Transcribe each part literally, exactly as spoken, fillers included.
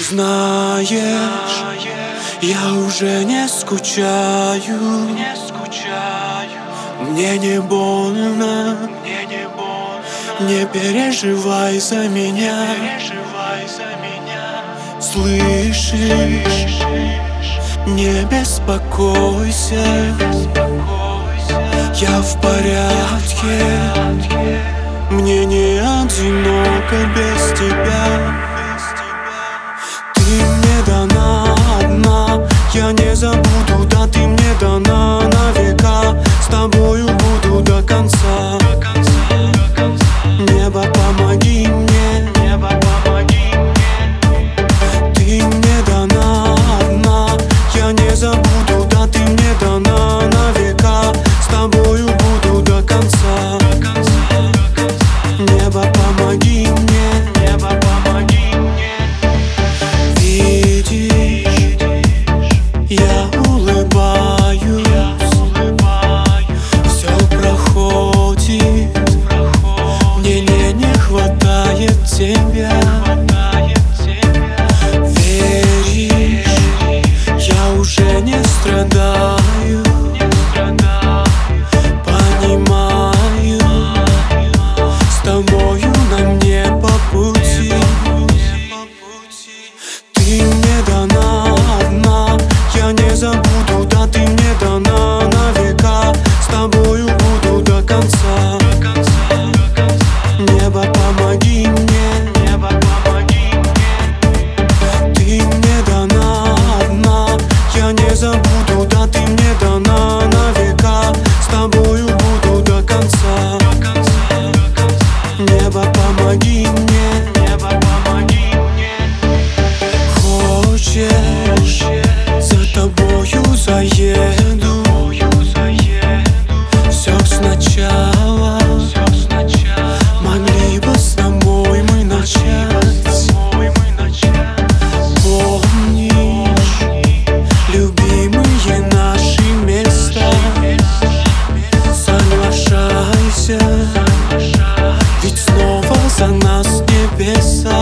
знаешь, я уже не скучаю, мне не больно, не переживай за меня. Слышишь, не беспокойся, я в порядке, мне не одиноко без тебя. Ты мне дана одна, я не забуду, да ты мне дана на века. С тобою буду до конца. Небо, помоги мне, небо, помоги мне. Ты мне дана одна, я не забуду, да ты мне дана на века. С тобою буду до конца. Небо, помоги мне, небо, помоги мне. Видишь, я улыбаюсь, все проходит, мне не, не хватает тебя. Веришь, я уже не страдаю, понимаю, с тобою нам не по пути. Ты мне дана одна, я не забуду, да ты мне дана на века. С тобою буду до конца. Небо, помоги мне, небо, помоги мне. Ты мне дана одна, я не забуду, да ты мне дана на века. С тобою буду до конца. Небо, помоги мне, небо, помоги мне. Хочешь, за тобою заеду, все сначала. Могли бы с тобой мы начать. Помнишь, любимые наши места. Соглашайся, ведь снова за нас небеса.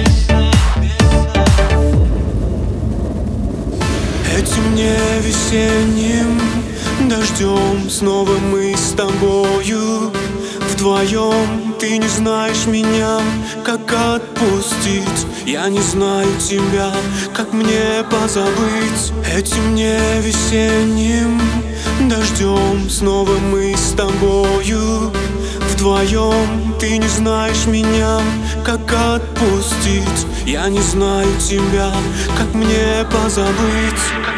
Этим не весенним дождем снова мы с тобою вдвоем. Ты не знаешь меня, как отпустить, я не знаю тебя, как мне позабыть. Этим не весенним дождем снова мы с тобою вдвоем. Ты не знаешь меня, как отпустить, я не знаю тебя, как мне позабыть.